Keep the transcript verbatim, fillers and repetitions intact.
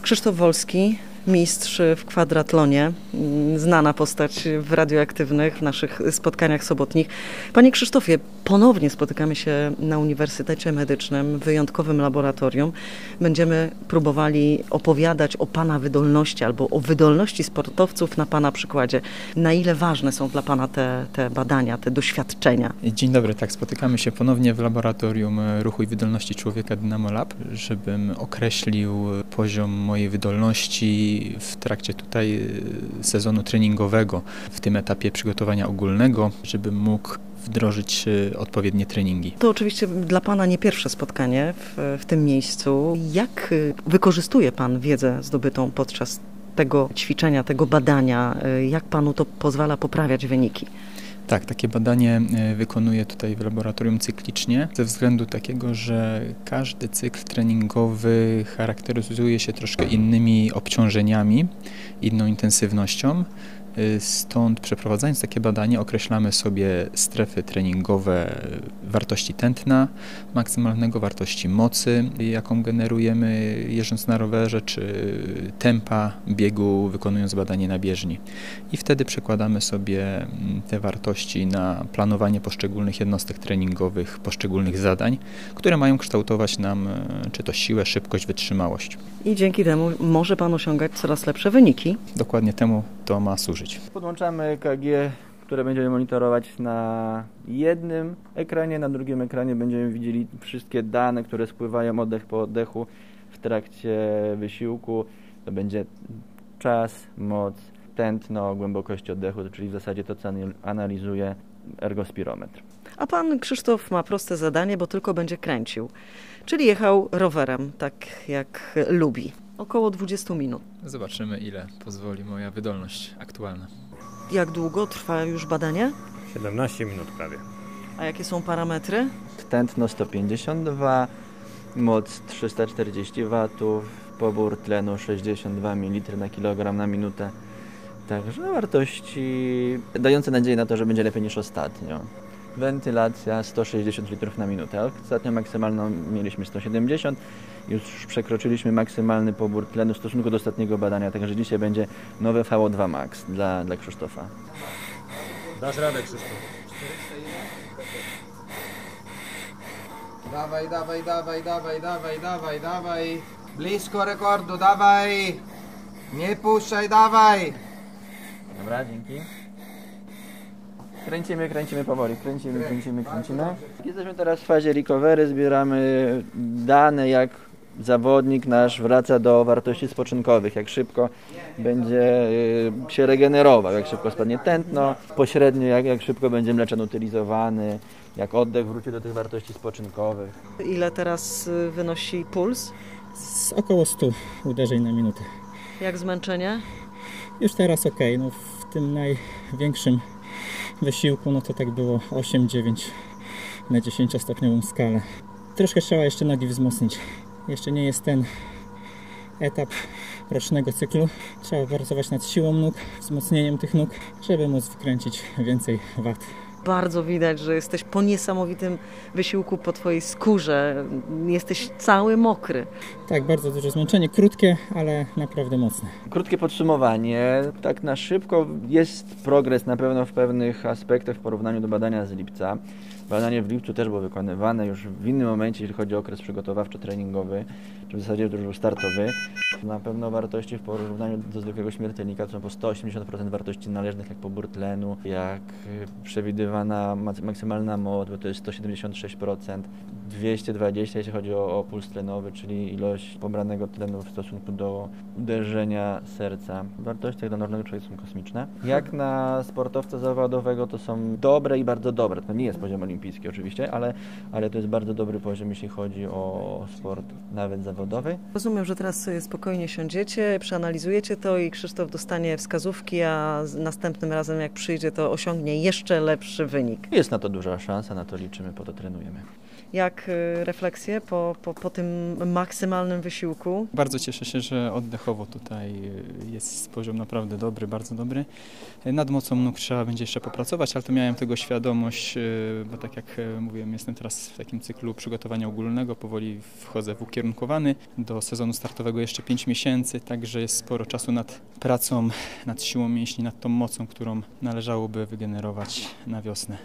Krzysztof Wolski, mistrz w kwadratlonie, znana postać w Radioaktywnych, w naszych spotkaniach sobotnich. Panie Krzysztofie, ponownie spotykamy się na Uniwersytecie Medycznym, w wyjątkowym laboratorium. Będziemy próbowali opowiadać o Pana wydolności albo o wydolności sportowców na Pana przykładzie. Na ile ważne są dla Pana te, te badania, te doświadczenia? Dzień dobry, tak, spotykamy się ponownie w laboratorium ruchu i wydolności człowieka Dynamo Lab, żebym określił poziom mojej wydolności w trakcie tutaj sezonu treningowego, w tym etapie przygotowania ogólnego, żebym mógł wdrożyć odpowiednie treningi. To oczywiście dla Pana nie pierwsze spotkanie w, w tym miejscu. Jak wykorzystuje Pan wiedzę zdobytą podczas tego ćwiczenia, tego badania? Jak Panu to pozwala poprawiać wyniki? Tak, takie badanie wykonuję tutaj w laboratorium cyklicznie, ze względu takiego, że każdy cykl treningowy charakteryzuje się troszkę innymi obciążeniami, inną intensywnością. Stąd przeprowadzając takie badanie określamy sobie strefy treningowe wartości tętna maksymalnego, wartości mocy, jaką generujemy jeżdżąc na rowerze, czy tempa biegu wykonując badanie na bieżni. I wtedy przekładamy sobie te wartości na planowanie poszczególnych jednostek treningowych, poszczególnych zadań, które mają kształtować nam czy to siłę, szybkość, wytrzymałość. I dzięki temu może Pan osiągać coraz lepsze wyniki. Dokładnie temu to ma służyć. Podłączamy E K G, które będziemy monitorować na jednym ekranie, na drugim ekranie będziemy widzieli wszystkie dane, które spływają oddech po oddechu w trakcie wysiłku. To będzie czas, moc, tętno, głębokość oddechu, czyli w zasadzie to, co analizuje ergospirometr. A Pan Krzysztof ma proste zadanie, bo tylko będzie kręcił, czyli jechał rowerem, tak jak lubi. Około dwadzieścia minut. Zobaczymy, ile pozwoli moja wydolność aktualna. Jak długo trwa już badanie? siedemnaście minut prawie. A jakie są parametry? Tętno sto pięćdziesiąt dwa, moc trzysta czterdzieści watów, pobór tlenu sześćdziesiąt dwa mililitry na kilogram na minutę. Także wartości dające nadzieję na to, że będzie lepiej niż ostatnio. Wentylacja sto sześćdziesiąt litrów na minutę. Ostatnio maksymalną mieliśmy sto siedemdziesiąt. Już przekroczyliśmy maksymalny pobór tlenu w stosunku do ostatniego badania, także dzisiaj będzie nowe V O dwa max dla, dla Krzysztofa. Dasz radę, Krzysztof. Dawaj, dawaj, dawaj, dawaj, dawaj, dawaj, dawaj. Blisko rekordu, dawaj. Nie puszczaj, dawaj. Dobra, dzięki. Kręcimy, kręcimy powoli, kręcimy, kręcimy, kręcimy. Jesteśmy teraz w fazie recovery, zbieramy dane, jak zawodnik nasz wraca do wartości spoczynkowych, jak szybko będzie się regenerował, jak szybko spadnie tętno, pośrednio jak, jak szybko będzie mleczan utylizowany, jak oddech wróci do tych wartości spoczynkowych. Ile teraz wynosi puls? Z około stu uderzeń na minutę. Jak zmęczenie? Już teraz ok, no w tym największym wysiłku, no to tak było osiem dziewięć na dziesięciostopniową skalę. Troszkę trzeba jeszcze nogi wzmocnić. Jeszcze nie jest ten etap rocznego cyklu. Trzeba pracować nad siłą nóg, wzmocnieniem tych nóg, żeby móc wykręcić więcej wat. Bardzo widać, że jesteś po niesamowitym wysiłku, po Twojej skórze. Jesteś cały mokry. Tak, bardzo duże zmęczenie, krótkie, ale naprawdę mocne. Krótkie podsumowanie. Tak na szybko jest progres na pewno w pewnych aspektach w porównaniu do badania z lipca. Badanie w lipcu też było wykonywane już w innym momencie, jeśli chodzi o okres przygotowawczo-treningowy, czy w zasadzie to już był startowy. Na pewno wartości w porównaniu do zwykłego śmiertelnika to są po sto osiemdziesiąt procent wartości należnych, jak pobór tlenu, jak przewidywana maksymalna moc, bo to jest sto siedemdziesiąt sześć procent, dwieście dwadzieścia jeśli chodzi o, o puls tlenowy, czyli ilość pobranego tlenu w stosunku do uderzenia serca. Wartości jak dla normalnego człowieka są kosmiczne. Jak na sportowca zawodowego to są dobre i bardzo dobre. To nie jest poziom olimpijski oczywiście, ale, ale to jest bardzo dobry poziom, jeśli chodzi o sport nawet zawodowy. Rozumiem, że teraz sobie spokojnie siądziecie, przeanalizujecie to i Krzysztof dostanie wskazówki, a następnym razem jak przyjdzie, to osiągnie jeszcze lepszy wynik. Jest na to duża szansa, na to liczymy, po to trenujemy. Jak y, refleksje po, po, po tym maksymalnym wysiłku? Bardzo cieszę się, że oddechowo tutaj jest poziom naprawdę dobry, bardzo dobry. Nad mocą nóg trzeba będzie jeszcze popracować, ale to miałem tego świadomość, bo tak jak mówiłem, jestem teraz w takim cyklu przygotowania ogólnego, powoli wchodzę w ukierunkowany. Do sezonu startowego jeszcze pięć miesięcy, także jest sporo czasu nad pracą, nad siłą mięśni, nad tą mocą, którą należałoby wygenerować na wiosnę.